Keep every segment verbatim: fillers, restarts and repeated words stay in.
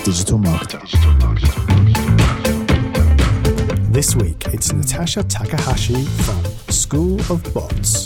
Digital Marketer. This week, it's Natasha Takahashi from School of Bots.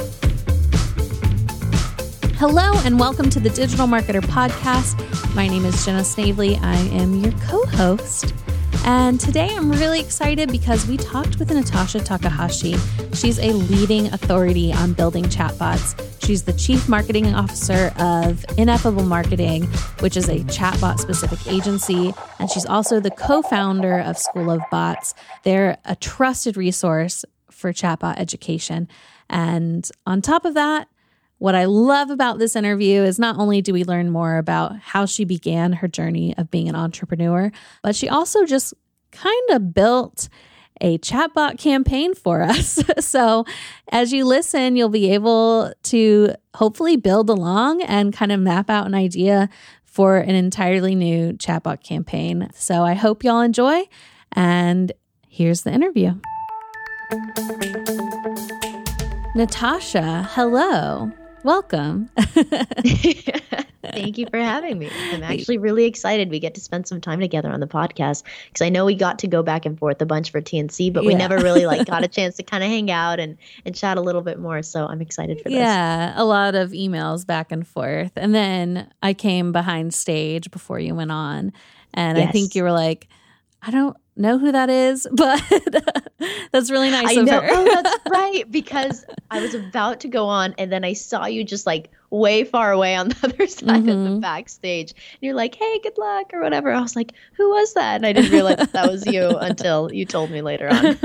Hello and welcome to the Digital Marketer Podcast. My name is Jenna Snavely. I am your co-host. And today I'm really excited because we talked with Natasha Takahashi. She's a leading authority on building chatbots. She's the Chief Marketing Officer of Ineffable Marketing, which is a chatbot-specific agency. And she's also the co-founder of School of Bots. They're a trusted resource for chatbot education. And on top of that, what I love about this interview is not only do we learn more about how she began her journey of being an entrepreneur, but she also just kind of built a chatbot campaign for us. So as you listen, you'll be able to hopefully build along and kind of map out an idea for an entirely new chatbot campaign. So I hope y'all enjoy, and here's the interview. Natasha, hello. Welcome. Thank you for having me. I'm actually really excited we get to spend some time together on the podcast because I know we got to go back and forth a bunch for T N C, but we yeah. never really like got a chance to kind of hang out and, and chat a little bit more. So I'm excited for this. Yeah, a lot of emails back and forth. And then I came behind stage before you went on. And yes. I think you were like, I don't know who that is, but that's really nice I of know. her. Oh, that's right. Because I was about to go on and then I saw you just like way far away on the other side mm-hmm. of the backstage. And you're like, hey, good luck or whatever. I was like, who was that? And I didn't realize that, that was you until you told me later on.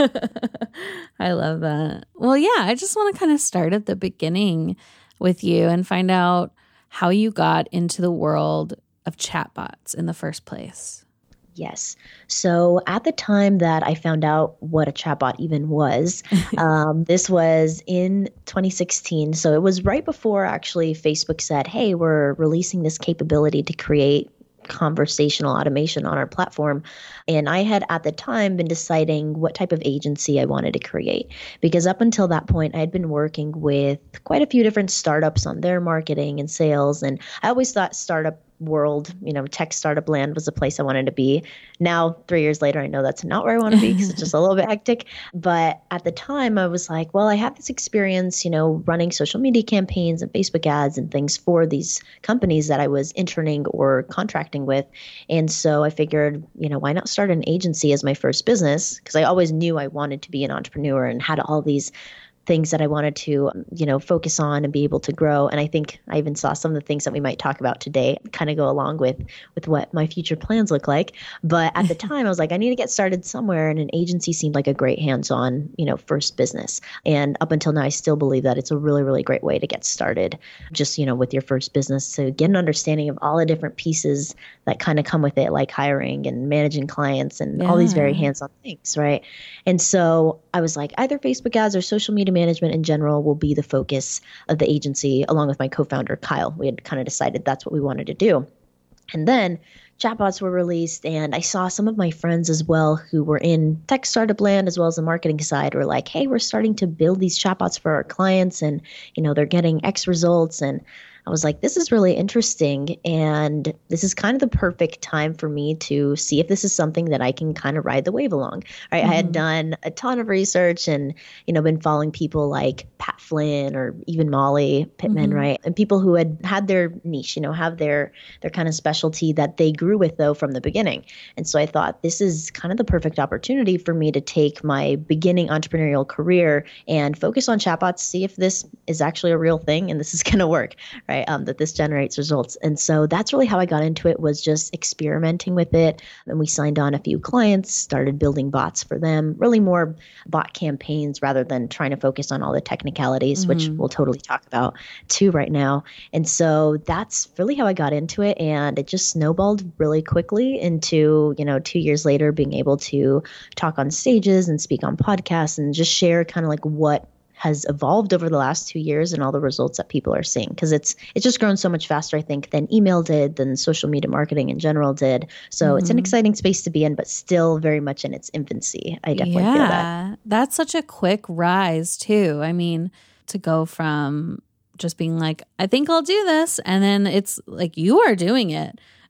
I love that. Well, yeah, I just want to kind of start at the beginning with you and find out how you got into the world of chatbots in the first place. Yes. So at the time that I found out what a chatbot even was, um, this was in twenty sixteen. So it was right before actually Facebook said, hey, we're releasing this capability to create conversational automation on our platform. And I had at the time been deciding what type of agency I wanted to create, because up until that point, I had been working with quite a few different startups on their marketing and sales. And I always thought startup world, you know, tech startup land was the place I wanted to be. Now, three years later, I know that's not where I want to be because it's just a little bit hectic. But at the time, I was like, well, I have this experience, you know, running social media campaigns and Facebook ads and things for these companies that I was interning or contracting with. And so I figured, you know, why not start an agency as my first business? Because I always knew I wanted to be an entrepreneur and had all these things that I wanted to, you know, focus on and be able to grow. And I think I even saw some of the things that we might talk about today kind of go along with, with what my future plans look like. But at the time I was like, I need to get started somewhere. And an agency seemed like a great hands-on, you know, first business. And up until now, I still believe that it's a really, really great way to get started just, you know, with your first business, to get an understanding of all the different pieces that kind of come with it, like hiring and managing clients and yeah. all these very hands-on things. Right. And so I was like, either Facebook ads or social media management in general will be the focus of the agency, along with my co-founder, Kyle. We had kind of decided that's what we wanted to do. And then chatbots were released, and I saw some of my friends as well who were in tech startup land as well as the marketing side were like, hey, we're starting to build these chatbots for our clients, and, you know, they're getting X results. And I was like, this is really interesting. And this is kind of the perfect time for me to see if this is something that I can kind of ride the wave along. Right. Mm-hmm. I had done a ton of research and, you know, been following people like Pat Flynn or even Molly Pittman, mm-hmm. right? And people who had had their niche, you know, have their, their kind of specialty that they grew with though from the beginning. And so I thought this is kind of the perfect opportunity for me to take my beginning entrepreneurial career and focus on chatbots, see if this is actually a real thing and this is going to work. Right, um, that this generates results. And so that's really how I got into it, was just experimenting with it. And we signed on a few clients, started building bots for them, really more bot campaigns rather than trying to focus on all the technicalities, mm-hmm. which we'll totally talk about too right now. And so that's really how I got into it. And it just snowballed really quickly into, you know, two years later being able to talk on stages and speak on podcasts and just share kind of like what has evolved over the last two years and all the results that people are seeing. Because it's it's just grown so much faster, I think, than email did, than social media marketing in general did. So mm-hmm. it's an exciting space to be in, but still very much in its infancy. I definitely yeah, feel that. That's such a quick rise too. I mean, to go from just being like, I think I'll do this, and then it's like you are doing it.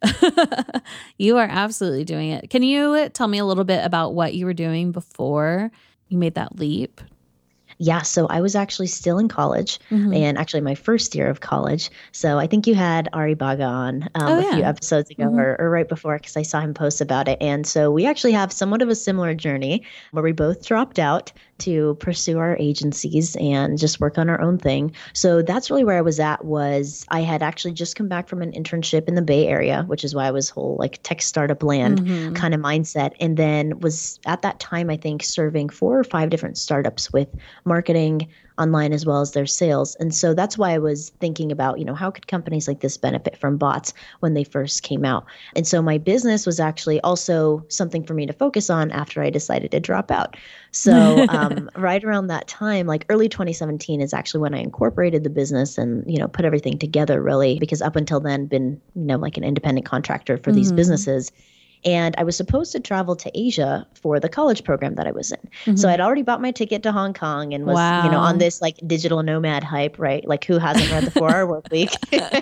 You are absolutely doing it. Can you tell me a little bit about what you were doing before you made that leap? Yeah, so I was actually still in college, mm-hmm. and actually my first year of college. So I think you had Ari Baga on um, oh, a yeah. few episodes ago mm-hmm. or, or right before, because I saw him post about it. And so we actually have somewhat of a similar journey where we both dropped out to pursue our agencies and just work on our own thing. So that's really where I was at. Was I had actually just come back from an internship in the Bay Area, which is why I was whole like tech startup land mm-hmm. kind of mindset. And then was at that time, I think, serving four or five different startups with marketing online as well as their sales. And so that's why I was thinking about, you know, how could companies like this benefit from bots when they first came out? And so my business was actually also something for me to focus on after I decided to drop out. So um, right around that time, like early twenty seventeen is actually when I incorporated the business and, you know, put everything together really, because up until then been, you know, like an independent contractor for mm-hmm. these businesses. And I was supposed to travel to Asia for the college program that I was in. Mm-hmm. So I'd already bought my ticket to Hong Kong and was, wow. you know, on this like digital nomad hype, right? Like who hasn't read the four hour work week,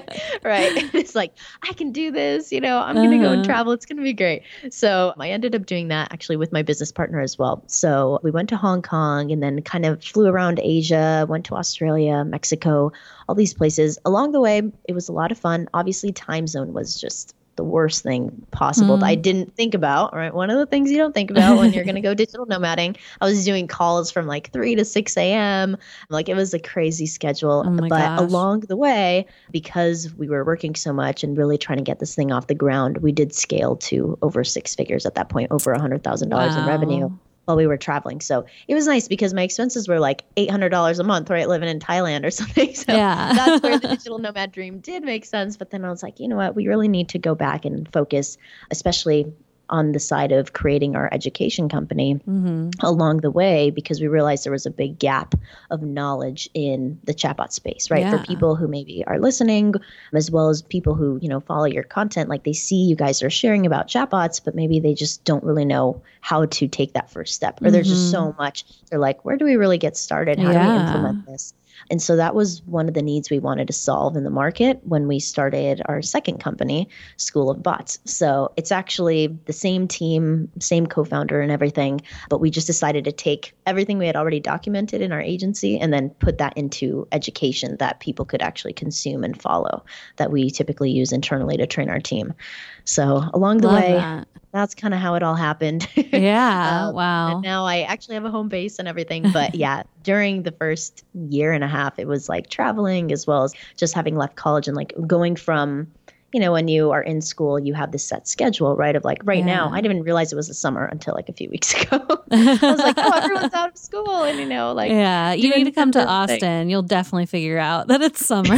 right? It's like, I can do this, you know, I'm uh-huh. going to go and travel. It's going to be great. So I ended up doing that actually with my business partner as well. So we went to Hong Kong and then kind of flew around Asia, went to Australia, Mexico, all these places. Along the way, it was a lot of fun. Obviously, time zone was just the worst thing possible mm. that I didn't think about, right? One of the things you don't think about when you're going to go digital nomading. I was doing calls from like three to six a.m. Like it was a crazy schedule. Oh my but gosh. Along the way, because we were working so much and really trying to get this thing off the ground, we did scale to over six figures at that point, over one hundred thousand dollars wow. in revenue while we were traveling. So it was nice because my expenses were like eight hundred dollars a month, right? Living in Thailand or something. So yeah. that's where the digital nomad dream did make sense. But then I was like, you know what? We really need to go back and focus, especially on the side of creating our education company mm-hmm. along the way, because we realized there was a big gap of knowledge in the chatbot space, right? Yeah. For people who maybe are listening, as well as people who, you know, follow your content, like they see you guys are sharing about chatbots, but maybe they just don't really know how to take that first step. Or mm-hmm. there's just so much. They're like, where do we really get started? How yeah. do we implement this? And so that was one of the needs we wanted to solve in the market when we started our second company, School of Bots. So it's actually the same team, same co-founder and everything, but we just decided to take everything we had already documented in our agency and then put that into education that people could actually consume and follow, that we typically use internally to train our team. So along the Love way, that. That's kind of how it all happened. Yeah. um, wow. And now I actually have a home base and everything. But yeah, during the first year and a half, it was like traveling as well as just having left college and like going from, you know, when you are in school, you have this set schedule, right? Of like right yeah. now, I didn't even realize it was the summer until like a few weeks ago. I was like, oh, everyone's out of school. And, you know, like. Yeah. You need to come to Austin. Thing. You'll definitely figure out that it's summer.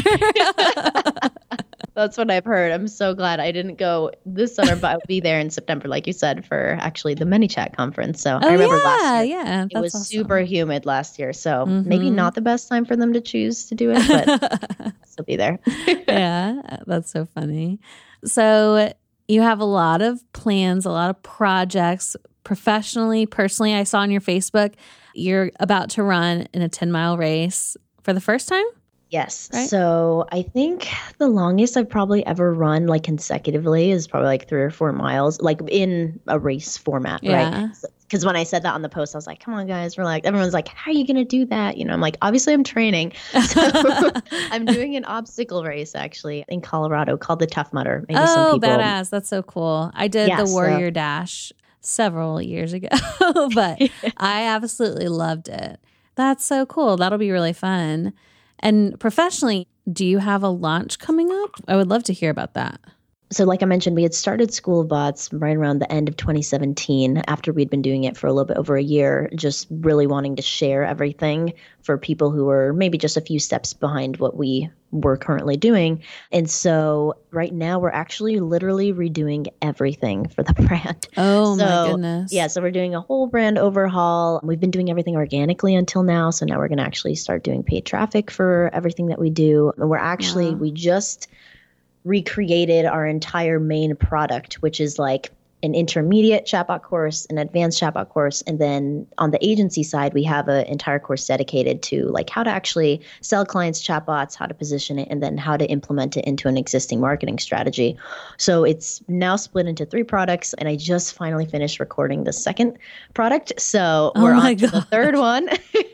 That's what I've heard. I'm so glad I didn't go this summer, but I'll be there in September, like you said, for actually the ManyChat conference. So oh, I remember yeah, last year, yeah, it was awesome. super humid last year. So mm-hmm. maybe not the best time for them to choose to do it, but I'll still be there. Yeah, that's so funny. So you have a lot of plans, a lot of projects professionally, personally. I saw on your Facebook, you're about to run in a ten mile race for the first time. Yes. Right? So I think the longest I've probably ever run like consecutively is probably like three or four miles, like in a race format, yeah. right? Because when I said that on the post, I was like, come on, guys, relax. Everyone's like, how are you going to do that? You know, I'm like, obviously I'm training. So I'm doing an obstacle race actually in Colorado called the Tough Mudder. Maybe oh, some people... badass. That's so cool. I did yeah, the Warrior so... Dash several years ago, but I absolutely loved it. That's so cool. That'll be really fun. And professionally, do you have a launch coming up? I would love to hear about that. So like I mentioned, we had started School of Bots right around the end of twenty seventeen after we'd been doing it for a little bit over a year, just really wanting to share everything for people who were maybe just a few steps behind what we were currently doing. And so right now we're actually literally redoing everything for the brand. Oh so, my goodness. Yeah, so we're doing a whole brand overhaul. We've been doing everything organically until now. So now we're going to actually start doing paid traffic for everything that we do. And we're actually, wow. we just recreated our entire main product, which is like an intermediate chatbot course, an advanced chatbot course, and then on the agency side, we have an entire course dedicated to like how to actually sell clients chatbots, how to position it, and then how to implement it into an existing marketing strategy. So it's now split into three products, and I just finally finished recording the second product. So Oh we're my on to God. the third one.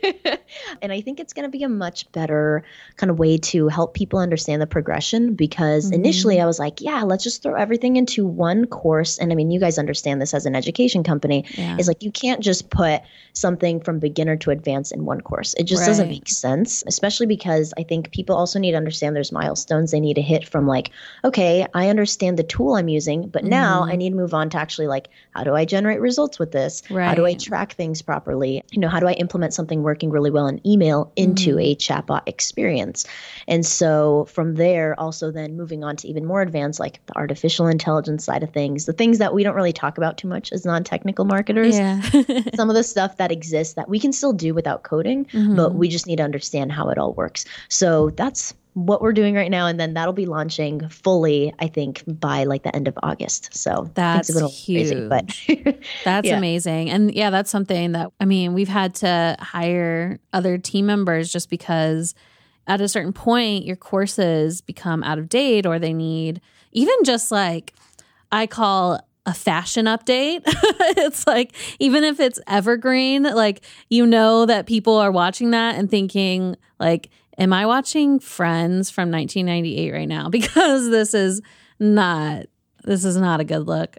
And I think it's going to be a much better kind of way to help people understand the progression, because Mhm. initially I was like, yeah, let's just throw everything into one course. And I mean, you guys understand this as an education company. Yeah. Is like you can't just put something from beginner to advanced in one course. It just doesn't Right. make sense, especially because I think people also need to understand there's milestones they need to hit from like, okay, I understand the tool I'm using, but now Mhm. I need to move on to actually like, how do I generate results with this? How do I Right. track things properly? You know, how do I implement something working really well in email into Mhm. a chatbot experience? And so from there, also then moving on to even more advanced, like the artificial intelligence side of things, the things that we don't really talk about too much as non-technical marketers. Yeah. Some of the stuff that exists that we can still do without coding, but Mhm. we just need to understand how it all works. So that's what we're doing right now. And then that'll be launching fully, I think, by like the end of August. So That's things a little crazy, but That's yeah. amazing. And yeah, that's something that, I mean, we've had to hire other team members just because at a certain point, your courses become out of date, or they need even just like, I call a fashion update. It's like, even if it's evergreen, like, you know, that people are watching that and thinking like, am I watching Friends from nineteen ninety-eight right now? Because this is not, this is not a good look.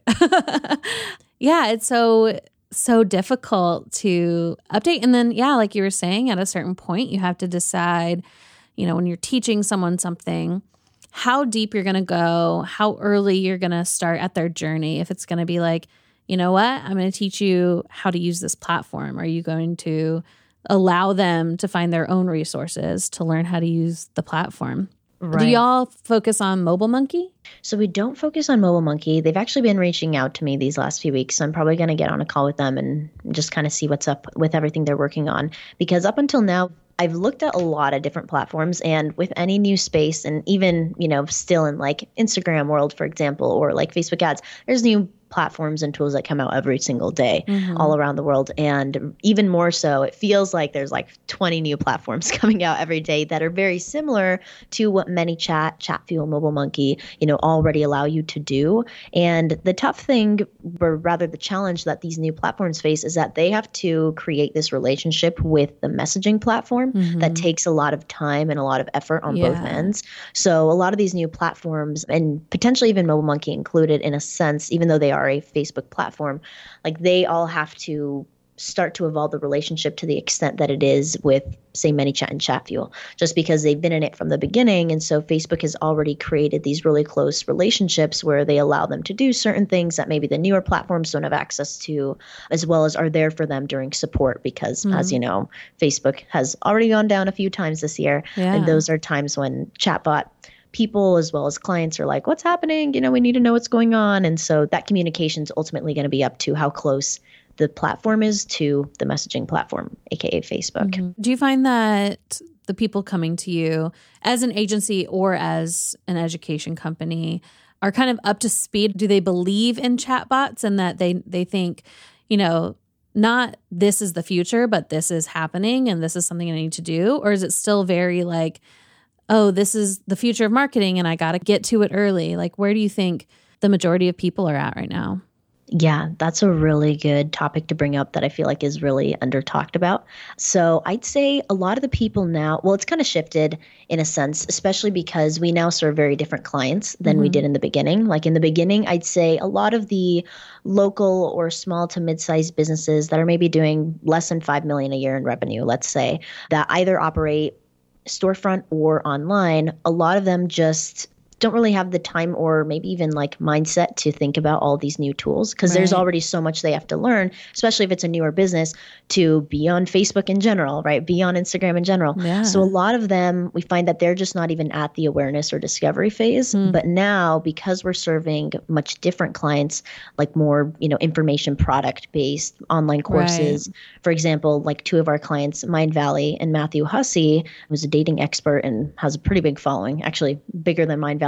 Yeah, it's so, so difficult to update. And then, yeah, like you were saying, at a certain point, you have to decide, you know, when you're teaching someone something, how deep you're going to go, how early you're going to start at their journey. If it's going to be like, you know what, I'm going to teach you how to use this platform. Are you going to allow them to find their own resources to learn how to use the platform? Right. Do y'all focus on Mobile Monkey? So we don't focus on Mobile Monkey. They've actually been reaching out to me these last few weeks. So I'm probably going to get on a call with them and just kind of see what's up with everything they're working on. Because up until now, I've looked at a lot of different platforms, and with any new space, and even, you know, still in like Instagram world, for example, or like Facebook ads, there's new platforms and tools that come out every single day Mhm. all around the world. And even more so, it feels like there's like twenty new platforms coming out every day that are very similar to what ManyChat, Chatfuel, Mobile Monkey, you know, already allow you to do. And the tough thing, or rather the challenge that these new platforms face, is that they have to create this relationship with the messaging platform Mhm. that takes a lot of time and a lot of effort on both Yeah. ends. So a lot of these new platforms, and potentially even Mobile Monkey included in a sense, even though they are a Facebook platform, like they all have to start to evolve the relationship to the extent that it is with, say, ManyChat and Chatfuel, just because they've been in it from the beginning. And so Facebook has already created these really close relationships where they allow them to do certain things that maybe the newer platforms don't have access to, as well as are there for them during support. Because Mhm. as you know, Facebook has already gone down a few times this year. Yeah. And those are times when chatbot people as well as clients are like, what's happening? You know, we need to know what's going on. And so that communication is ultimately going to be up to how close the platform is to the messaging platform, aka Facebook. Mhm. Do you find that the people coming to you as an agency or as an education company are kind of up to speed? Do they believe in chatbots and that they they think, you know, not this is the future, but this is happening and this is something I need to do? Or is it still very like, oh, this is the future of marketing and I got to get to it early? Like, where do you think the majority of people are at right now? Yeah, that's a really good topic to bring up that I feel like is really under talked about. So I'd say a lot of the people now, well, it's kind of shifted in a sense, especially because we now serve very different clients than we Mhm. did in the beginning. Like in the beginning, I'd say a lot of the local or small to mid-sized businesses that are maybe doing less than five million a year in revenue, let's say, that either operate storefront or online, a lot of them just don't really have the time or maybe even like mindset to think about all these new tools, because there's Right. already so much they have to learn, especially if it's a newer business, to be on Facebook in general, right? Be on Instagram in general. Yeah. So a lot of them, we find that they're just not even at the awareness or discovery phase. Mm. But now, because we're serving much different clients, like more, you know, information product based online courses, for example, like two of our clients, Mind Valley and Matthew Hussey, who's a dating expert and has a pretty big following, actually bigger than Mind Valley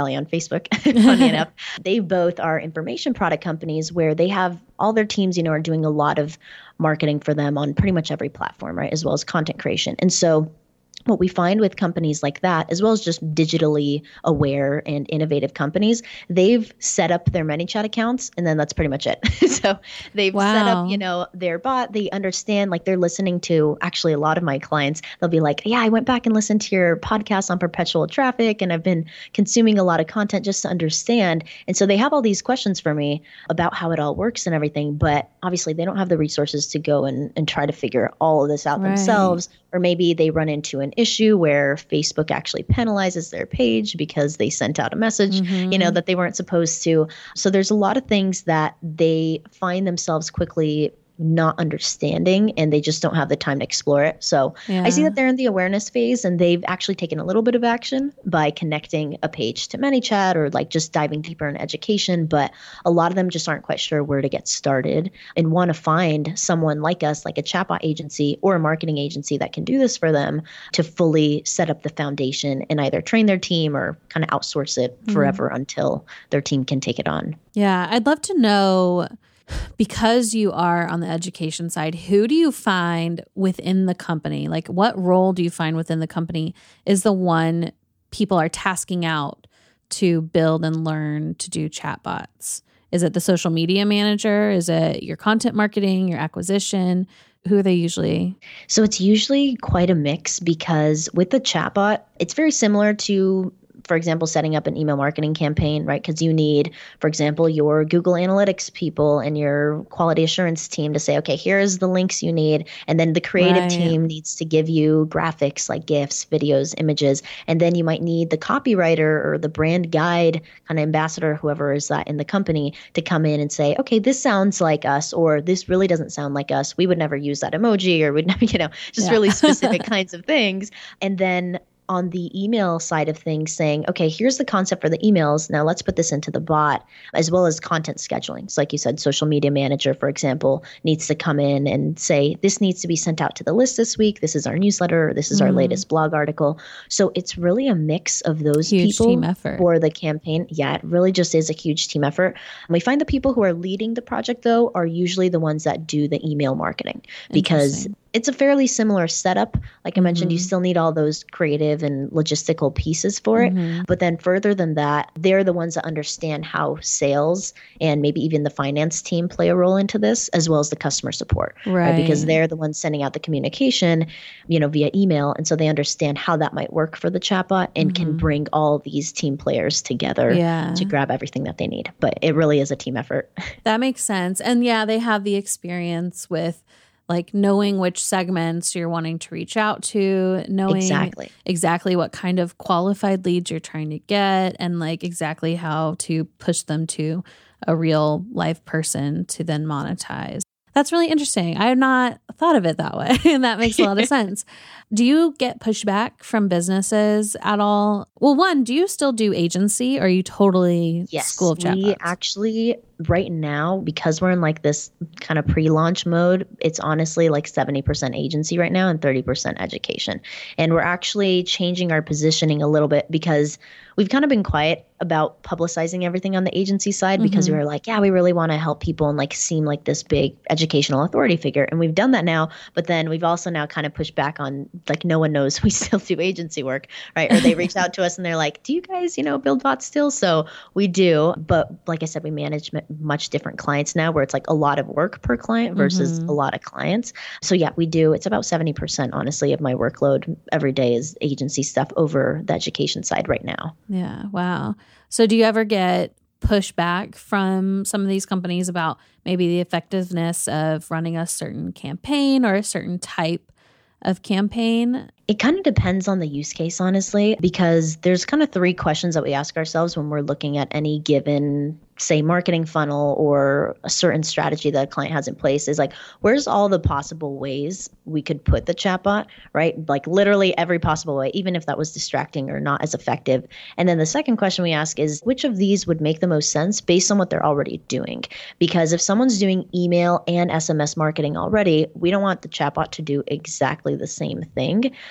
Valley on Facebook, funny enough. They both are information product companies where they have all their teams, you know, are doing a lot of marketing for them on pretty much every platform, right? As well as content creation. And so what we find with companies like that, as well as just digitally aware and innovative companies, they've set up their ManyChat accounts and then that's pretty much it. So they've wow. set up, you know, their bot. They understand, like they're listening to actually a lot of my clients. They'll be like, yeah, I went back and listened to your podcast on perpetual traffic and I've been consuming a lot of content just to understand. And so they have all these questions for me about how it all works and everything. But obviously they don't have the resources to go and, and try to figure all of this out right. themselves. Or maybe they run into an issue where Facebook actually penalizes their page because they sent out a message, mm-hmm. you know, that they weren't supposed to. So there's a lot of things that they find themselves quickly not understanding and they just don't have the time to explore it. So yeah. I see that they're in the awareness phase and they've actually taken a little bit of action by connecting a page to ManyChat or like just diving deeper in education. But a lot of them just aren't quite sure where to get started and want to find someone like us, like a chatbot agency or a marketing agency that can do this for them to fully set up the foundation and either train their team or kind of outsource it forever mm. until their team can take it on. Yeah, I'd love to know, because you are on the education side, who do you find within the company? Like what role do you find within the company is the one people are tasking out to build and learn to do chatbots? Is it the social media manager? Is it your content marketing, your acquisition? Who are they usually? So it's usually quite a mix because with the chatbot, it's very similar to, for example, setting up an email marketing campaign, right? Because you need, for example, your Google Analytics people and your quality assurance team to say, okay, here's the links you need. And then the creative right. team needs to give you graphics like GIFs, videos, images. And then you might need the copywriter or the brand guide kind of ambassador, whoever is that in the company, to come in and say, okay, this sounds like us, or this really doesn't sound like us. We would never use that emoji, or we'd never, you know, just yeah. really specific kinds of things. And then on the email side of things saying, okay, here's the concept for the emails. Now let's put this into the bot, as well as content scheduling. So like you said, social media manager, for example, needs to come in and say, this needs to be sent out to the list this week. This is our newsletter. Or this is mm. our latest blog article. So it's really a mix of those huge people team effort. For the campaign. Yeah, it really just is a huge team effort. And we find the people who are leading the project, though, are usually the ones that do the email marketing, because it's a fairly similar setup. Like I mentioned, mm-hmm. you still need all those creative and logistical pieces for it. Mm-hmm. But then further than that, they're the ones that understand how sales and maybe even the finance team play a role into this, as well as the customer support. Right. right? Because they're the ones sending out the communication, you know, via email. And so they understand how that might work for the chatbot and mm-hmm. can bring all these team players together yeah. to grab everything that they need. But it really is a team effort. That makes sense. And yeah, they have the experience with like knowing which segments you're wanting to reach out to, knowing exactly. exactly what kind of qualified leads you're trying to get, and like exactly how to push them to a real live person to then monetize. That's really interesting. I have not thought of it that way, and that makes a lot of sense. Do you get pushback from businesses at all? Well, one, do you still do agency, or are you totally yes, School of Chatbots? We actually, right now, because we're in like this kind of pre-launch mode, it's honestly like seventy percent agency right now and thirty percent education. And we're actually changing our positioning a little bit because we've kind of been quiet about publicizing everything on the agency side mm-hmm. because we were like, yeah, we really want to help people and like seem like this big educational authority figure. And we've done that now, but then we've also now kind of pushed back on like no one knows we still do agency work, right? Or they reached out to us and they're like, do you guys, you know, build bots still? So we do. But like I said, we manage m- much different clients now where it's like a lot of work per client versus mm-hmm. a lot of clients. So yeah, we do. It's about seventy percent honestly of my workload every day is agency stuff over the education side right now. Yeah. Wow. So do you ever get pushback from some of these companies about maybe the effectiveness of running a certain campaign or a certain type of campaign? It kind of depends on the use case, honestly, because there's kind of three questions that we ask ourselves when we're looking at any given, say, marketing funnel or a certain strategy that a client has in place is like, where's all the possible ways we could put the chatbot, right? Like literally every possible way, even if that was distracting or not as effective. And then the second question we ask is, which of these would make the most sense based on what they're already doing? Because if someone's doing email and S M S marketing already, we don't want the chatbot to do exactly the same thing.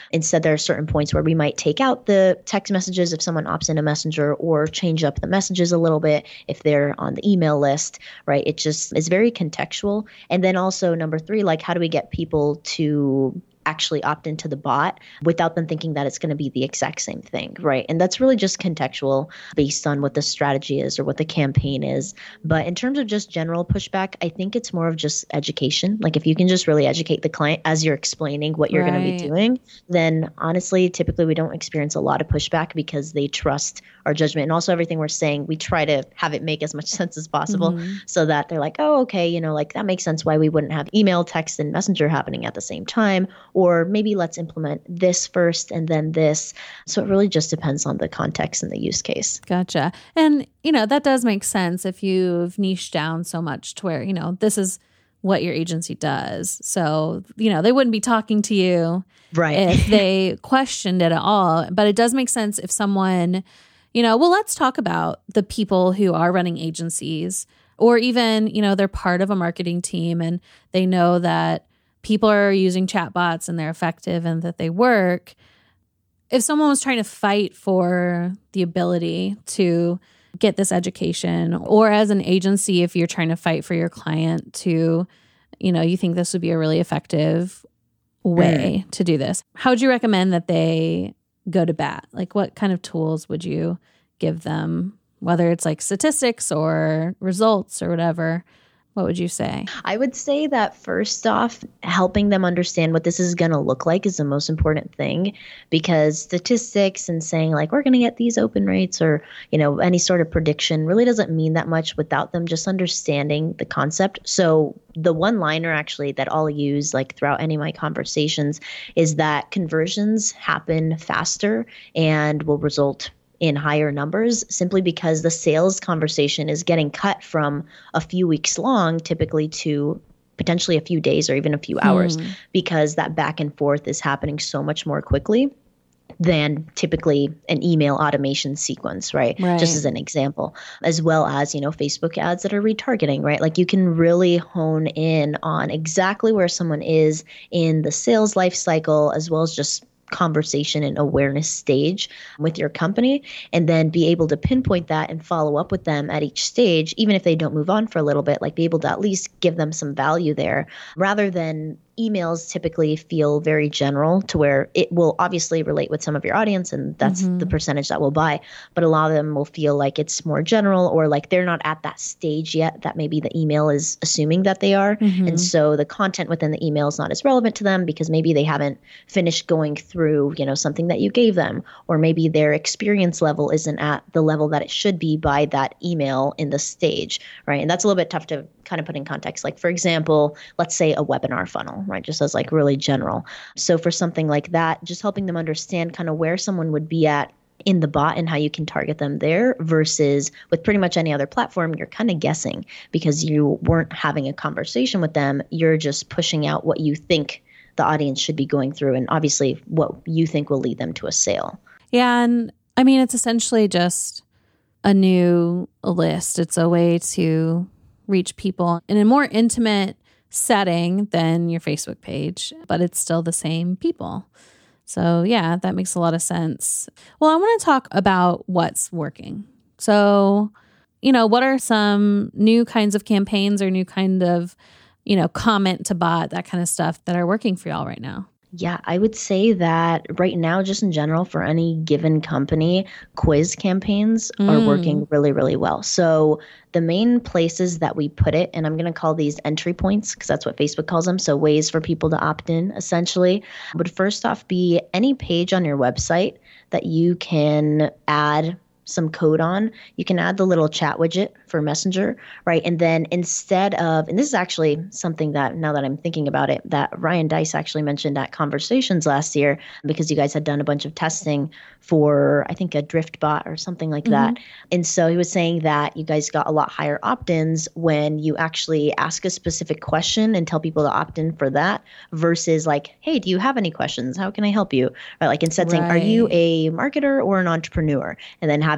Instead, there are certain points where we might take out the text messages if someone opts into Messenger, or change up the messages a little bit if they're on the email list, right? It just is very contextual. And then also number three, like how do we get people to actually opt into the bot without them thinking that it's going to be the exact same thing, right? And that's really just contextual based on what the strategy is or what the campaign is. But in terms of just general pushback, I think it's more of just education. Like if you can just really educate the client as you're explaining what you're right. going to be doing, then honestly, typically we don't experience a lot of pushback because they trust our judgment. And also everything we're saying, we try to have it make as much sense as possible mm-hmm. so that they're like, oh, okay, you know, like that makes sense why we wouldn't have email, text, and Messenger happening at the same time. Or maybe let's implement this first and then this. So it really just depends on the context and the use case. Gotcha. And, you know, that does make sense if you've niched down so much to where, you know, this is what your agency does. So, you know, they wouldn't be talking to you right. if they questioned it at all. But it does make sense if someone, you know, well, let's talk about the people who are running agencies, or even, you know, they're part of a marketing team and they know that people are using chatbots and they're effective and that they work. If someone was trying to fight for the ability to get this education, or as an agency, if you're trying to fight for your client to, you know, you think this would be a really effective way mm. to do this, how would you recommend that they go to bat? Like what kind of tools would you give them, whether it's like statistics or results or whatever? What would you say? I would say that first off, helping them understand what this is going to look like is the most important thing, because statistics and saying like, we're going to get these open rates or, you know, any sort of prediction really doesn't mean that much without them just understanding the concept. So the one liner actually that I'll use like throughout any of my conversations is that conversions happen faster and will result in higher numbers simply because the sales conversation is getting cut from a few weeks long, typically to potentially a few days or even a few hours, hmm. because that back and forth is happening so much more quickly than typically an email automation sequence, right? right? Just as an example, as well as, you know, Facebook ads that are retargeting, right? Like you can really hone in on exactly where someone is in the sales life cycle, as well as just conversation and awareness stage with your company, and then be able to pinpoint that and follow up with them at each stage, even if they don't move on for a little bit, like be able to at least give them some value there, rather than emails typically feel very general to where it will obviously relate with some of your audience and that's mm-hmm. the percentage that will buy. But a lot of them will feel like it's more general, or like they're not at that stage yet that maybe the email is assuming that they are. Mm-hmm. And so the content within the email is not as relevant to them because maybe they haven't finished going through, you know, something that you gave them, or maybe their experience level isn't at the level that it should be by that email in the stage, right? And that's a little bit tough to kind of put in context. Like, for example, let's say a webinar funnel, right? Just as like really general. So for something like that, just helping them understand kind of where someone would be at in the bot and how you can target them there, versus with pretty much any other platform, you're kind of guessing because you weren't having a conversation with them. You're just pushing out what you think the audience should be going through, and obviously what you think will lead them to a sale. Yeah. And I mean, it's essentially just a new list. It's a way to reach people in a more intimate setting than your Facebook page, but it's still the same people. So yeah, that makes a lot of sense. Well, I want to talk about what's working. So, you know, what are some new kinds of campaigns or new kind of, you know, comment to bot, that kind of stuff that are working for y'all right now? Yeah, I would say that right now, just in general, for any given company, quiz campaigns mm. are working really, really well. So the main places that we put it, and I'm going to call these entry points because that's what Facebook calls them, so ways for people to opt in, essentially, would first off be any page on your website that you can add some code on. You can add the little chat widget for Messenger, right? And then instead of, and this is actually something that now that I'm thinking about it, that Ryan Deiss actually mentioned at Conversations last year, because you guys had done a bunch of testing for, I think, a Drift bot or something like mm-hmm. that. And so he was saying that you guys got a lot higher opt-ins when you actually ask a specific question and tell people to opt in for that, versus like, hey, do you have any questions? How can I help you? Right? Like instead right. saying, are you a marketer or an entrepreneur? And then having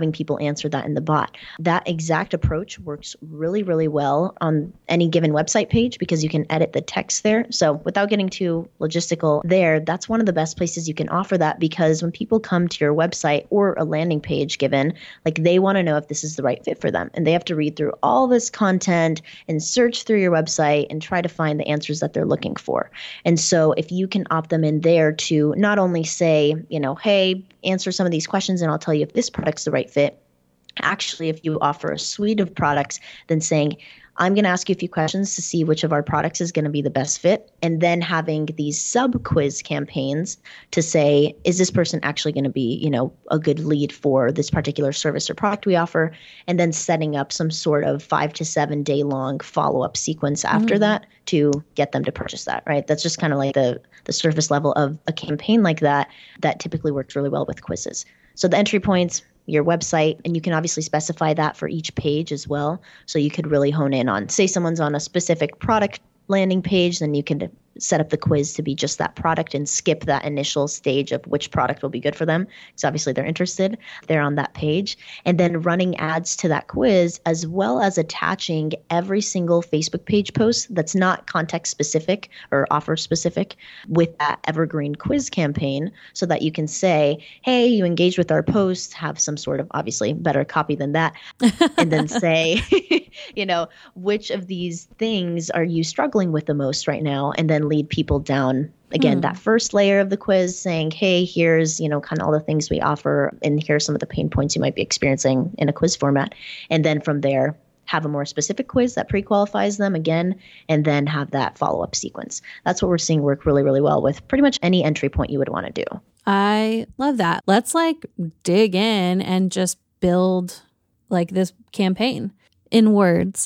having people answer that in the bot. That exact approach works really, really well on any given website page because you can edit the text there. So without getting too logistical there, that's one of the best places you can offer that, because when people come to your website or a landing page given, like they want to know if this is the right fit for them. And they have to read through all this content and search through your website and try to find the answers that they're looking for. And so if you can opt them in there to not only say, you know, hey, answer some of these questions and I'll tell you if this product's the right fit. Actually, if you offer a suite of products, then saying, I'm going to ask you a few questions to see which of our products is going to be the best fit. And then having these sub quiz campaigns to say, is this person actually going to be, you know, a good lead for this particular service or product we offer? And then setting up some sort of five to seven day long follow-up sequence after mm. that to get them to purchase that, right? That's just kind of like the, the surface level of a campaign like that, that typically works really well with quizzes. So the entry points, your website, and you can obviously specify that for each page as well. So you could really hone in on, say someone's on a specific product landing page, then you can set up the quiz to be just that product and skip that initial stage of which product will be good for them. Because obviously they're interested. They're on that page. And then running ads to that quiz, as well as attaching every single Facebook page post that's not context specific or offer specific with that evergreen quiz campaign, so that you can say, hey, you engaged with our post, have some sort of obviously better copy than that. And then say, you know, which of these things are you struggling with the most right now? And then lead people down, again, hmm. that first layer of the quiz saying, hey, here's, you know, kind of all the things we offer, and here are some of the pain points you might be experiencing in a quiz format. And then from there, have a more specific quiz that pre-qualifies them again, and then have that follow-up sequence. That's what we're seeing work really, really well with pretty much any entry point you would want to do. I love that. Let's like dig in and just build like this campaign in words.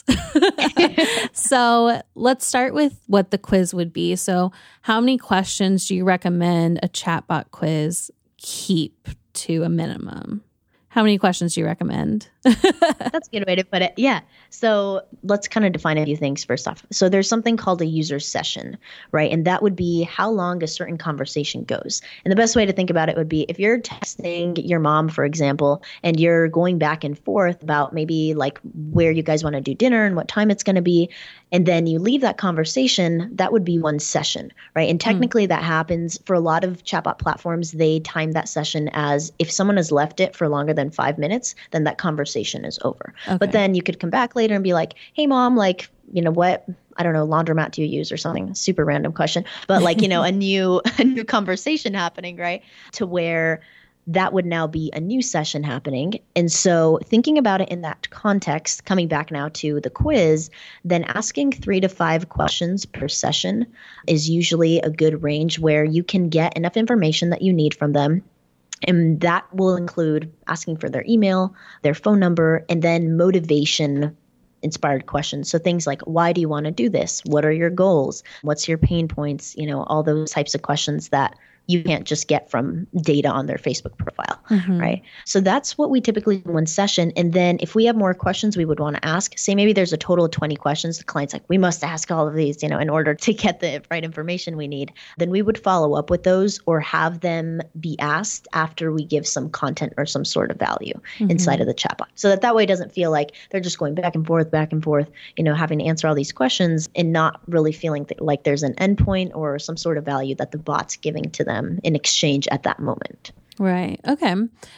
So let's start with what the quiz would be. So how many questions do you recommend a chatbot quiz keep to a minimum? How many questions do you recommend? That's a good way to put it. Yeah. So let's kind of define a few things first off. So there's something called a user session, right? And that would be how long a certain conversation goes. And the best way to think about it would be if you're texting your mom, for example, and you're going back and forth about maybe like where you guys want to do dinner and what time it's going to be, and then you leave that conversation, that would be one session, right? And technically mm. that happens for a lot of chatbot platforms. They time that session as if someone has left it for longer than five minutes, then that conversation is over. Okay. But then you could come back later and be like, hey, mom, like, you know what? I don't know, laundromat do you use or something? Super random question. But like, you know, a new a new conversation happening, right? To where that would now be a new session happening. And so thinking about it in that context, coming back now to the quiz, then asking three to five questions per session is usually a good range where you can get enough information that you need from them. And that will include asking for their email, their phone number, and then motivation inspired questions. So things like, why do you want to do this? What are your goals? What's your pain points? You know, all those types of questions that you can't just get from data on their Facebook profile, mm-hmm. right? So that's what we typically do in one session. And then if we have more questions we would want to ask, say maybe there's a total of twenty questions, the client's like, we must ask all of these, you know, in order to get the right information we need, then we would follow up with those or have them be asked after we give some content or some sort of value mm-hmm. inside of the chatbot. So that that way it doesn't feel like they're just going back and forth, back and forth, you know, having to answer all these questions and not really feeling th- like there's an endpoint or some sort of value that the bot's giving to them in exchange at that moment. Right. Okay.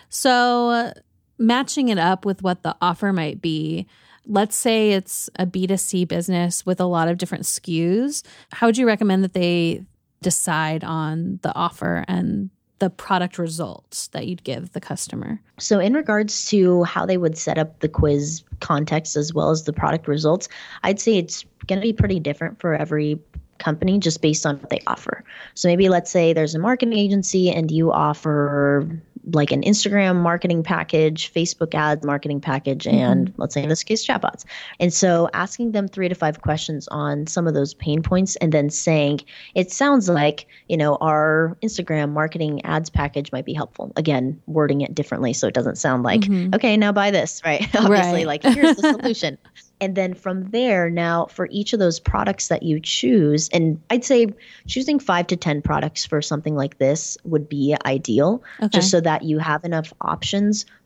So uh, matching it up with what the offer might be, let's say it's a B two C business with a lot of different S K Us. How would you recommend that they decide on the offer and the product results that you'd give the customer? So in regards to how they would set up the quiz context as well as the product results, I'd say it's going to be pretty different for every company just based on what they offer. So maybe let's say there's a marketing agency and you offer like an Instagram marketing package, Facebook ads marketing package, and mm-hmm. let's say in this case, chatbots. And so asking them three to five questions on some of those pain points and then saying, it sounds like, you know, our Instagram marketing ads package might be helpful. Again, wording it differently so it doesn't sound like, mm-hmm. okay, now buy this, right? Obviously, right. like here's the solution. And then from there, now for each of those products that you choose, and I'd say choosing five to ten products for something like this would be ideal, okay. just so that you have enough options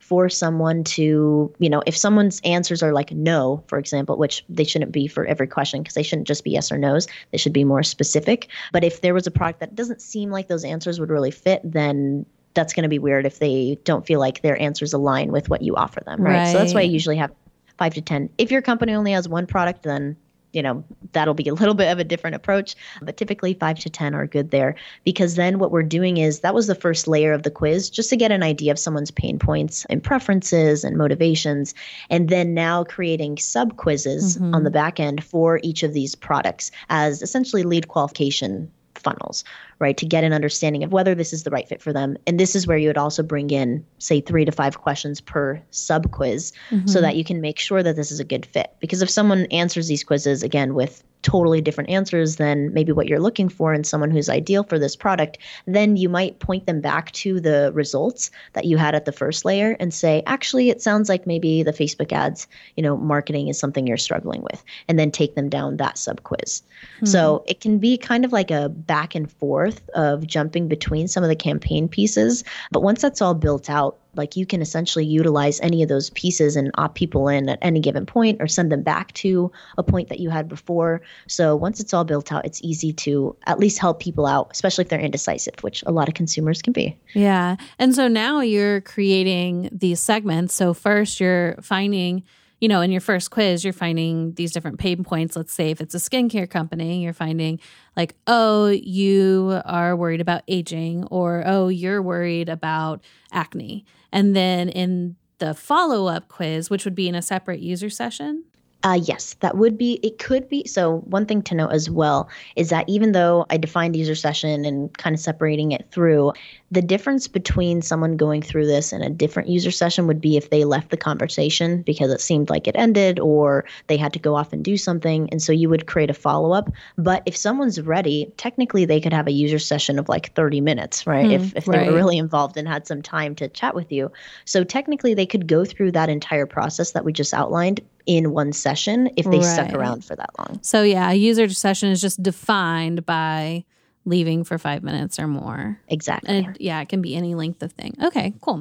for someone to, you know, if someone's answers are like no, for example, which they shouldn't be for every question because they shouldn't just be yes or no's. They should be more specific. But if there was a product that doesn't seem like those answers would really fit, then that's going to be weird if they don't feel like their answers align with what you offer them, right? right? So that's why I usually have five to ten. If your company only has one product, then you know, that'll be a little bit of a different approach, but typically five to ten are good there, because then what we're doing is that was the first layer of the quiz, just to get an idea of someone's pain points and preferences and motivations. And then now creating sub quizzes mm-hmm. on the back end for each of these products as essentially lead qualification funnels, right? To get an understanding of whether this is the right fit for them. And this is where you would also bring in, say, three to five questions per sub quiz mm-hmm. so that you can make sure that this is a good fit. Because if someone answers these quizzes, again, with totally different answers than maybe what you're looking for in someone who's ideal for this product, then you might point them back to the results that you had at the first layer and say, actually, it sounds like maybe the Facebook ads, you know, marketing is something you're struggling with, and then take them down that sub quiz. Hmm. So it can be kind of like a back and forth of jumping between some of the campaign pieces. But once that's all built out, like you can essentially utilize any of those pieces and opt people in at any given point or send them back to a point that you had before. So once it's all built out, it's easy to at least help people out, especially if they're indecisive, which a lot of consumers can be. Yeah. And so now you're creating these segments. So first you're finding, you know, in your first quiz, you're finding these different pain points. Let's say if it's a skincare company, you're finding like, oh, you are worried about aging, or, oh, you're worried about acne. And then in the follow-up quiz, which would be in a separate user session? Uh, yes, that would be, it could be. So one thing to note as well is that even though I defined user session and kind of separating it through, the difference between someone going through this and a different user session would be if they left the conversation because it seemed like it ended or they had to go off and do something. And so you would create a follow-up. But if someone's ready, technically they could have a user session of like thirty minutes, right? Mm, if if they right. were really involved and had some time to chat with you. So technically they could go through that entire process that we just outlined in one session if they right. stuck around for that long. So yeah, a user session is just defined by leaving for five minutes or more. Exactly. And yeah, it can be any length of thing. Okay, cool.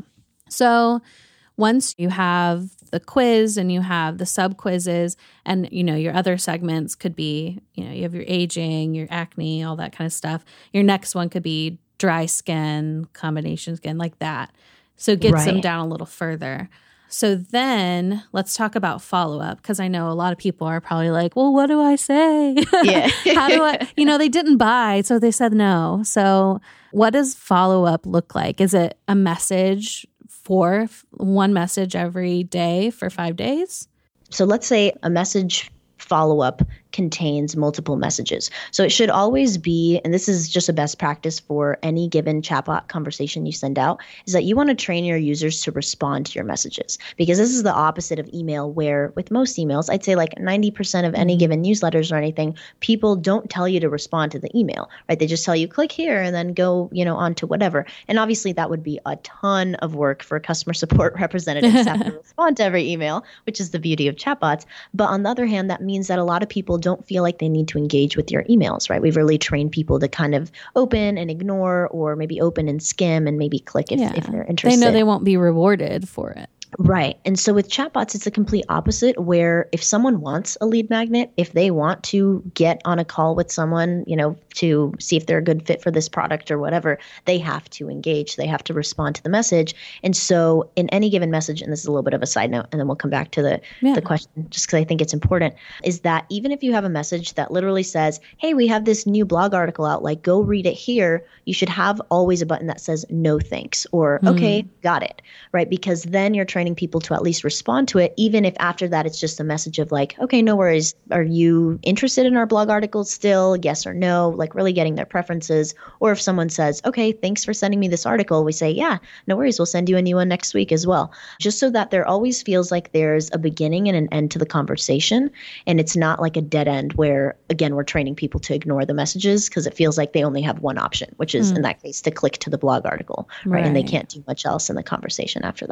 So once you have the quiz and you have the sub quizzes and, you know, your other segments could be, you know, you have your aging, your acne, all that kind of stuff. Your next one could be dry skin, combination skin, like that. So it gets right. them down a little further. So then let's talk about follow-up, because I know a lot of people are probably like, well, what do I say? Yeah. How do I, you know, they didn't buy, so they said no. So what does follow-up look like? Is it a message for one message every day for five days? So let's say a message follow-up contains multiple messages. So it should always be, and this is just a best practice for any given chatbot conversation you send out, is that you want to train your users to respond to your messages. Because this is the opposite of email, where with most emails, I'd say like ninety percent of any given newsletters or anything, people don't tell you to respond to the email, right? They just tell you click here and then go, you know, on to whatever. And obviously that would be a ton of work for customer support representatives to have to respond to every email, which is the beauty of chatbots. But on the other hand, that means that a lot of people don't feel like they need to engage with your emails, right? We've really trained people to kind of open and ignore, or maybe open and skim and maybe click if, yeah. if they're interested. They know they won't be rewarded for it. Right. And so with chatbots, it's the complete opposite, where if someone wants a lead magnet, if they want to get on a call with someone, you know, to see if they're a good fit for this product or whatever, they have to engage. They have to respond to the message. And so in any given message, and this is a little bit of a side note, and then we'll come back to the, yeah. the question, just because I think it's important, is that even if you have a message that literally says, hey, we have this new blog article out, like go read it here, you should have always a button that says no thanks, or mm. okay, got it, right? Because then you're training people to at least respond to it, even if after that it's just a message of like, okay, no worries. Are you interested in our blog articles still? Yes or no? Like really getting their preferences. Or if someone says, okay, thanks for sending me this article, we say, yeah, no worries. We'll send you a new one next week as well. Just so that there always feels like there's a beginning and an end to the conversation. And it's not like a dead end where, again, we're training people to ignore the messages because it feels like they only have one option, which is mm. in that case to click to the blog article, right? right? And they can't do much else in the conversation after that.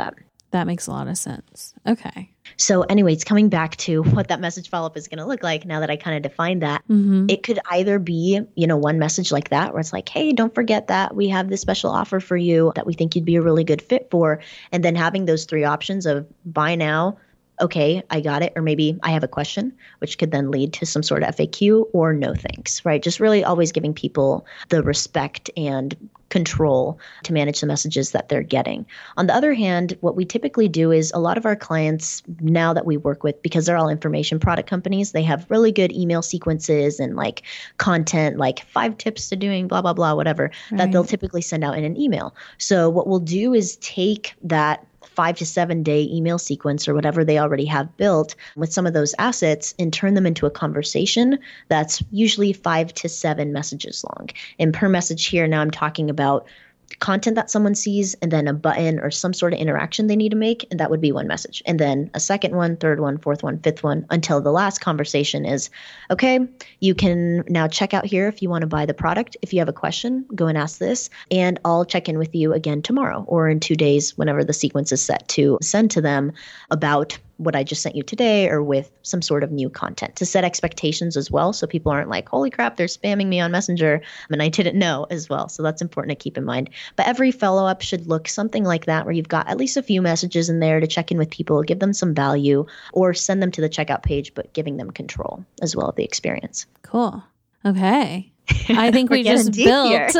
That makes a lot of sense. Okay. So anyways, coming back to what that message follow-up is going to look like now that I kind of defined that, Mm-hmm. it could either be, you know, one message like that where it's like, hey, don't forget that we have this special offer for you that we think you'd be a really good fit for. And then having those three options of buy now, okay, I got it, or maybe I have a question, which could then lead to some sort of F A Q, or no thanks, right? Just really always giving people the respect and control to manage the messages that they're getting. On the other hand, what we typically do is a lot of our clients now that we work with, because they're all information product companies, they have really good email sequences and like content, like five tips to doing blah, blah, blah, whatever, Right. that they'll typically send out in an email. So what we'll do is take that five to seven day email sequence or whatever they already have built with some of those assets and turn them into a conversation that's usually five to seven messages long. And per message here, now I'm talking about content that someone sees and then a button or some sort of interaction they need to make. And that would be one message. And then a second one, third one, fourth one, fifth one, until the last conversation is, okay, you can now check out here if you want to buy the product. If you have a question, go and ask this. And I'll check in with you again tomorrow or in two days, whenever the sequence is set to send to them about what I just sent you today, or with some sort of new content to set expectations as well. So people aren't like, holy crap, they're spamming me on Messenger and I didn't know as well. So that's important to keep in mind. But every follow-up should look something like that, where you've got at least a few messages in there to check in with people, give them some value, or send them to the checkout page, but giving them control as well of the experience. Cool. Okay. I think we just built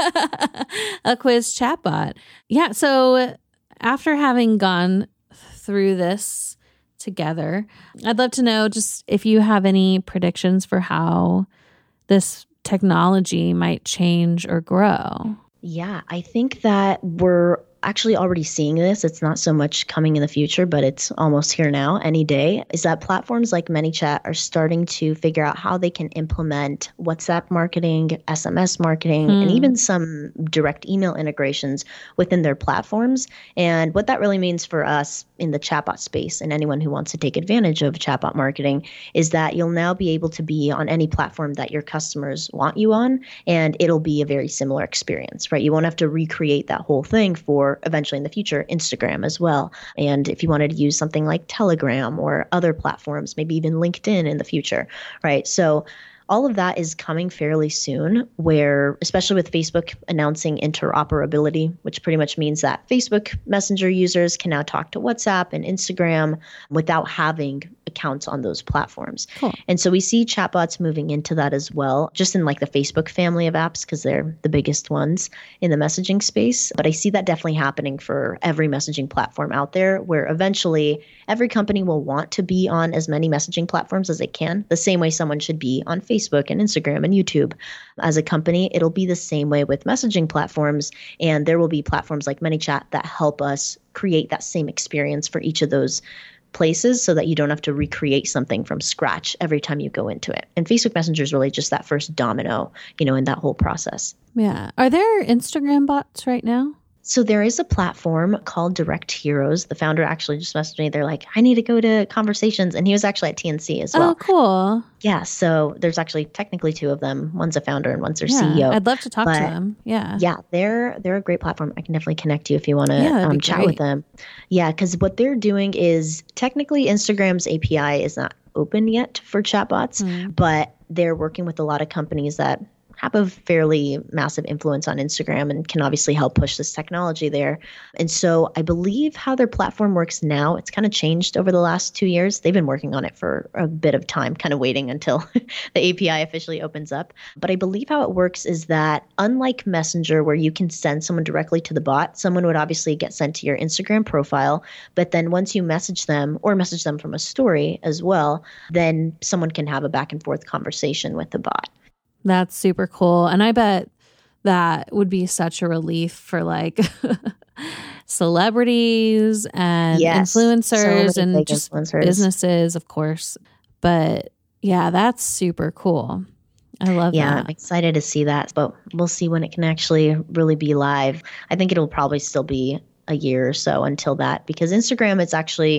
a quiz chatbot. Yeah. So after having gone through this together, I'd love to know just if you have any predictions for how this technology might change or grow. Yeah, I think that we're actually already seeing this. It's not so much coming in the future, but it's almost here now, any day, is that platforms like ManyChat are starting to figure out how they can implement WhatsApp marketing, S M S marketing, Hmm. and even some direct email integrations within their platforms. And what that really means for us in the chatbot space and anyone who wants to take advantage of chatbot marketing is that you'll now be able to be on any platform that your customers want you on, and it'll be a very similar experience, right? You won't have to recreate that whole thing for eventually in the future, Instagram as well. And if you wanted to use something like Telegram or other platforms, maybe even LinkedIn in the future, right? So all of that is coming fairly soon, where especially with Facebook announcing interoperability, which pretty much means that Facebook Messenger users can now talk to WhatsApp and Instagram without having accounts on those platforms. Cool. And so we see chatbots moving into that as well, just in like the Facebook family of apps, because they're the biggest ones in the messaging space. But I see that definitely happening for every messaging platform out there, where eventually every company will want to be on as many messaging platforms as they can, the same way someone should be on Facebook and Instagram and YouTube. As a company, it'll be the same way with messaging platforms. And there will be platforms like ManyChat that help us create that same experience for each of those places, so that you don't have to recreate something from scratch every time you go into it. And Facebook Messenger is really just that first domino, you know, in that whole process. Yeah. Are there Instagram bots right now? So there is a platform called Direct Heroes. The founder actually just messaged me. They're like, I need to go to Conversations. And he was actually at T N C as well. Oh, cool. Yeah. So there's actually technically two of them. One's a founder and one's their Yeah, C E O. I'd love to talk But to them. Yeah. Yeah, they're they're a great platform. I can definitely connect you if you want to Yeah, that'd be um, chat great. with them. Yeah, because what they're doing is technically Instagram's A P I is not open yet for chatbots, Mm. but they're working with a lot of companies that have a fairly massive influence on Instagram and can obviously help push this technology there. And so I believe how their platform works now, it's kind of changed over the last two years. They've been working on it for a bit of time, kind of waiting until the A P I officially opens up. But I believe how it works is that unlike Messenger, where you can send someone directly to the bot, someone would obviously get sent to your Instagram profile. But then once you message them or message them from a story as well, then someone can have a back and forth conversation with the bot. That's super cool. And I bet that would be such a relief for like celebrities and Yes, so influencers many and big just influencers. businesses, of course. But yeah, that's super cool. I love Yeah, that. I'm excited to see that, but we'll see when it can actually really be live. I think it'll probably still be a year or so until that, because Instagram, it's actually,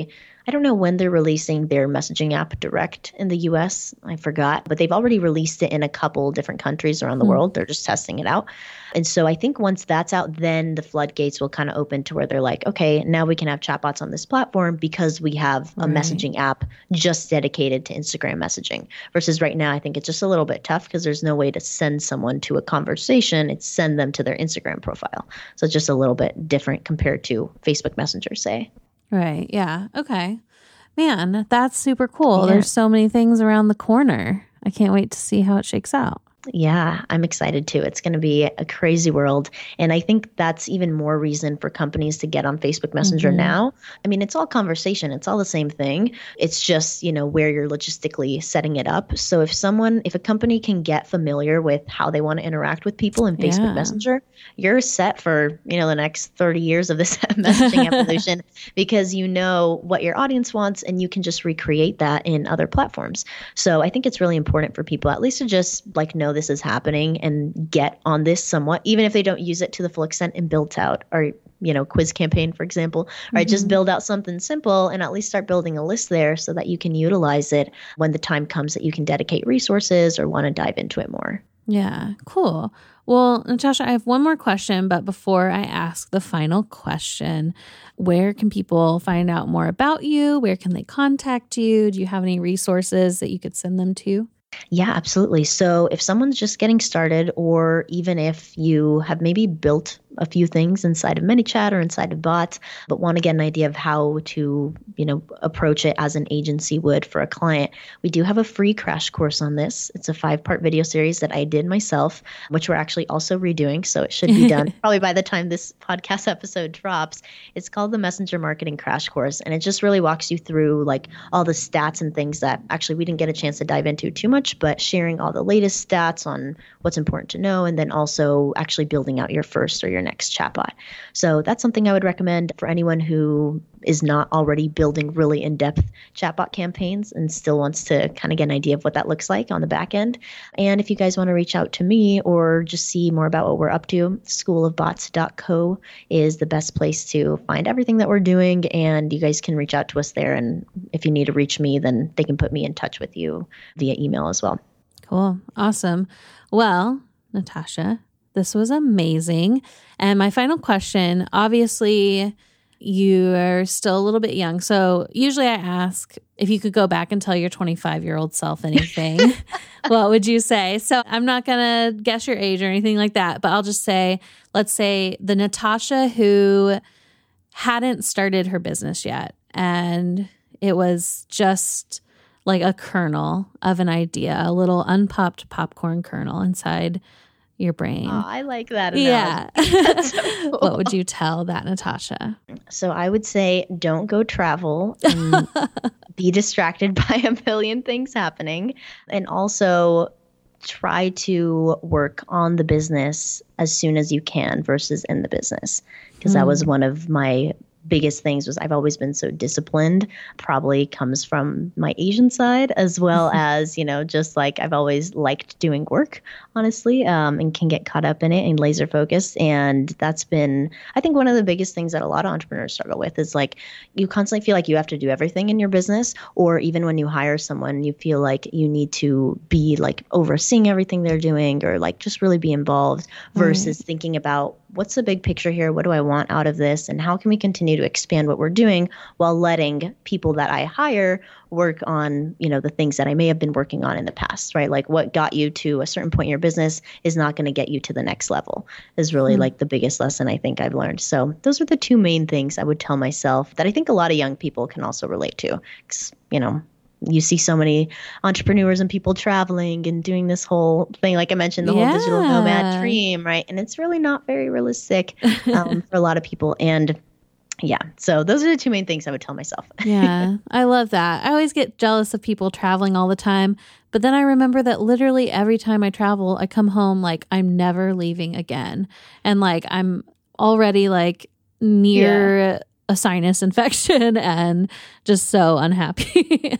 I don't know when they're releasing their messaging app direct in the U S. I forgot, but they've already released it in a couple different countries around the mm. world. They're just testing it out. And so I think once that's out, then the floodgates will kind of open to where they're like, okay, now we can have chatbots on this platform because we have a right. messaging app just dedicated to Instagram messaging. Versus right now, I think it's just a little bit tough because there's no way to send someone to a conversation. It's send them to their Instagram profile. So it's just a little bit different compared to Facebook Messenger, say. Right. Yeah. Okay. Man, that's super cool. Yeah. There's so many things around the corner. I can't wait to see how it shakes out. Yeah, I'm excited too. It's going to be a crazy world. And I think that's even more reason for companies to get on Facebook Messenger mm-hmm. now. I mean, it's all conversation. It's all the same thing. It's just, you know, where you're logistically setting it up. So if someone, if a company can get familiar with how they want to interact with people in Facebook yeah. Messenger, you're set for, you know, the next thirty years of this messaging evolution because you know what your audience wants and you can just recreate that in other platforms. So I think it's really important for people at least to just like know this is happening and get on this somewhat, even if they don't use it to the full extent and build out or, you know, quiz campaign, for example, mm-hmm. right? Just build out something simple and at least start building a list there so that you can utilize it when the time comes that you can dedicate resources or want to dive into it more. Yeah, cool. Well, Natasha, I have one more question, but before I ask the final question, where can people find out more about you? Where can they contact you? Do you have any resources that you could send them to? Yeah, absolutely. So if someone's just getting started, or even if you have maybe built a few things inside of ManyChat or inside of bots, but want to get an idea of how to, you know, approach it as an agency would for a client, we do have a free crash course on this. It's a five-part video series that I did myself, which we're actually also redoing. So it should be done probably by the time this podcast episode drops. It's called the Messenger Marketing Crash Course, and it just really walks you through like all the stats and things that actually we didn't get a chance to dive into too much, but sharing all the latest stats on what's important to know, and then also actually building out your first or your next chatbot. So that's something I would recommend for anyone who is not already building really in-depth chatbot campaigns and still wants to kind of get an idea of what that looks like on the back end. And if you guys want to reach out to me or just see more about what we're up to, school of bots dot co is the best place to find everything that we're doing. And you guys can reach out to us there. And if you need to reach me, then they can put me in touch with you via email as well. Cool. Awesome. Well, Natasha, this was amazing. And my final question, obviously, you are still a little bit young. So usually I ask if you could go back and tell your twenty-five-year-old self anything, what would you say? So I'm not going to guess your age or anything like that, but I'll just say, let's say the Natasha who hadn't started her business yet, and it was just like a kernel of an idea, a little unpopped popcorn kernel inside your brain. Oh, I like that analogy. Yeah. That's so cool. What would you tell that Natasha? So I would say don't go travel and be distracted by a million things happening. And also try to work on the business as soon as you can versus in the business. Because mm. that was one of my biggest things was I've always been so disciplined, probably comes from my Asian side, as well as, you know, just like I've always liked doing work, honestly, um, and can get caught up in it and laser focused. And that's been, I think, one of the biggest things that a lot of entrepreneurs struggle with is like you constantly feel like you have to do everything in your business, or even when you hire someone, you feel like you need to be like overseeing everything they're doing or like just really be involved versus mm. thinking about what's the big picture here? What do I want out of this? And how can we continue to expand what we're doing while letting people that I hire work on, you know, the things that I may have been working on in the past, right? Like what got you to a certain point in your business is not going to get you to the next level is really mm. like the biggest lesson I think I've learned. So those are the two main things I would tell myself that I think a lot of young people can also relate to, 'cause, you know, you see so many entrepreneurs and people traveling and doing this whole thing, like I mentioned, the yeah. whole digital nomad dream, right? And it's really not very realistic um, for a lot of people. And yeah, so those are the two main things I would tell myself. Yeah, I love that. I always get jealous of people traveling all the time. But then I remember that literally every time I travel, I come home like I'm never leaving again. And like I'm already like near yeah. a sinus infection and just so unhappy.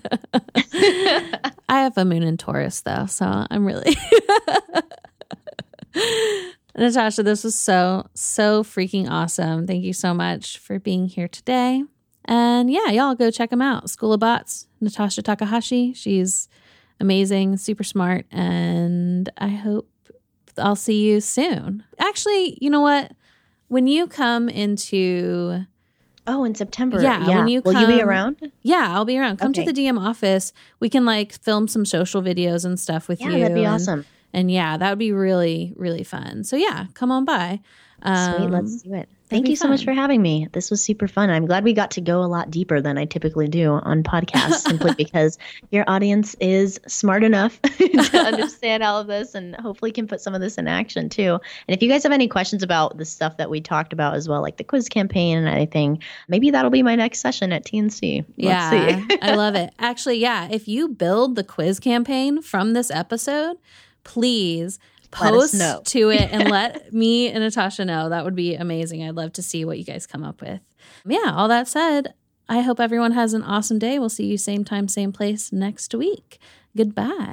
I have a moon in Taurus though, so I'm really Natasha, this was so, so freaking awesome. Thank you so much for being here today. And yeah, y'all go check them out. School of Bots, Natasha Takahashi. She's amazing, super smart, and I hope I'll see you soon. Actually, you know what? When you come into... Oh, in September. Yeah, yeah. when you Will come, you be around? Yeah, I'll be around. Come okay. to the D M office. We can like film some social videos and stuff with yeah, you. Yeah, that'd be and, awesome. And yeah, that would be really, really fun. So yeah, come on by. Um, Sweet, let's do it. Thank you so fun. much for having me. This was super fun. I'm glad we got to go a lot deeper than I typically do on podcasts, simply because your audience is smart enough to understand all of this and hopefully can put some of this in action too. And if you guys have any questions about the stuff that we talked about as well, like the quiz campaign and anything, maybe that'll be my next session at T N C. Let's yeah, see. I love it. Actually, yeah, if you build the quiz campaign from this episode, please post to it and let me and Natasha know. That would be amazing. I'd love to see what you guys come up with. Yeah, all that said, I hope everyone has an awesome day. We'll see you same time, same place next week. Goodbye.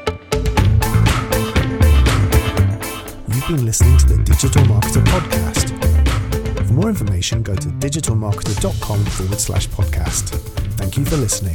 You've been listening to the Digital Marketer Podcast. For more information, go to digitalmarketer.com forward slash podcast. Thank you for listening.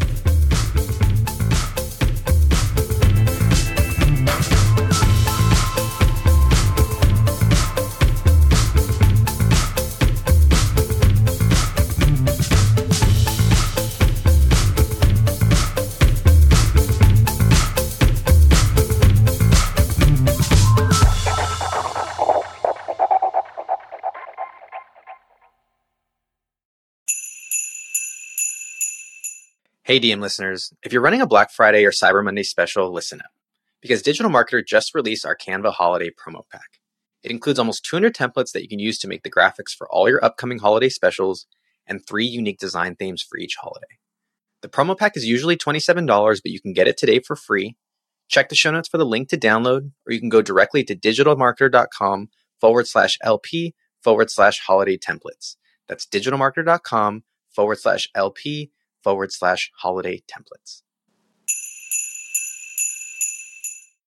Hey D M listeners, if you're running a Black Friday or Cyber Monday special, listen up. Because Digital Marketer just released our Canva Holiday Promo Pack. It includes almost two hundred templates that you can use to make the graphics for all your upcoming holiday specials and three unique design themes for each holiday. The promo pack is usually twenty-seven dollars, but you can get it today for free. Check the show notes for the link to download, or you can go directly to digitalmarketer.com forward slash LP forward slash holiday templates. That's digitalmarketer.com forward slash LP forward slash holiday templates.